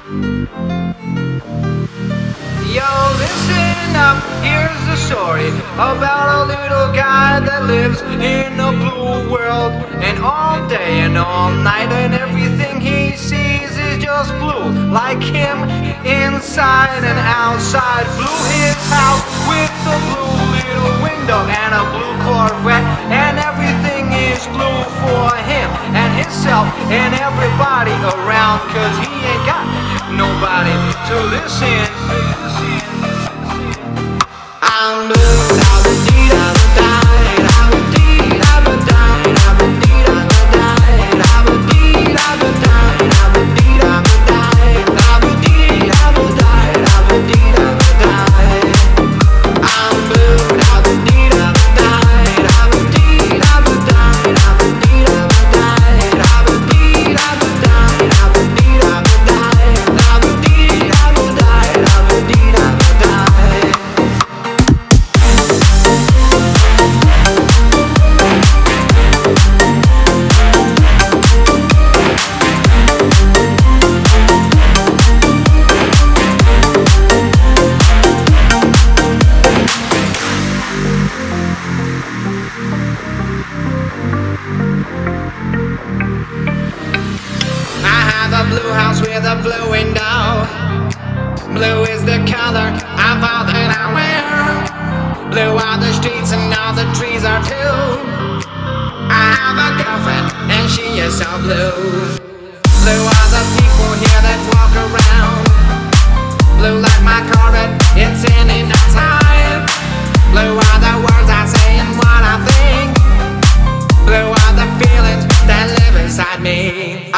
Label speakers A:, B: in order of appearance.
A: Yo, listen up, here's the story about a little guy that lives in a blue world. And all day and all night, and everything he sees is just blue. Like him, inside and outside. Blue his house with a blue little window and a blue Corvette. And everything is blue for him and himself and everybody around. Cause he ain't got nobody to listen. I'm blue, I'm a dee, I'm a die, I'm a dee, I'm a die, I'm a dee, I'm a die, I'm a dee, I'm a die, I'm a dee, I'm a die, I'm a dee, I'm a die, I'm a dee, I'm a die. I'm blue, I'm a dee, I'm a die, I'm a dee, I'm a die, I'm a dee, I'm a die, I'm a dee, I'm a die, I'm a dee, I'm a die, I'm a dee, I'm a die, I'm a dee, I'm a die. Blue house with a blue window. Blue is the color of all that I wear. Blue are the streets and all the trees are too. I have a girlfriend and she is so blue. Blue are the people here that walk around. Blue like my Corvette, it's in no time. Blue are the words I say and what I think. Blue are the feelings that live inside me.